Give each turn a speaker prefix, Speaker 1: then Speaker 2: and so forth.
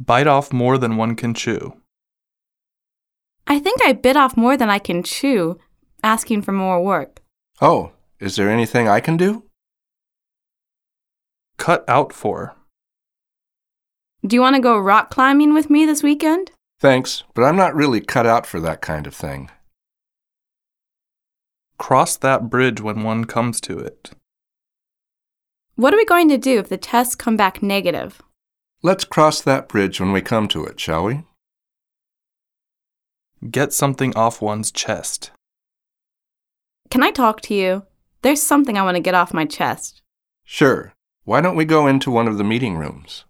Speaker 1: Bite off more than one can chew.
Speaker 2: I think I bit off more than I can chew, asking for more work.
Speaker 3: Oh, is there anything I can do?
Speaker 1: Cut out for.
Speaker 2: Do you want to go rock climbing with me this weekend?
Speaker 3: Thanks, but I'm not really cut out for that kind of thing.
Speaker 1: Cross that bridge when one comes to it.
Speaker 2: What are we going to do if the tests come back negative?
Speaker 3: Let's cross that bridge when we come to it, shall we?
Speaker 1: Get something off one's chest.
Speaker 2: Can I talk to you? There's something I want to get off my chest.
Speaker 3: Sure. Why don't we go into one of the meeting rooms?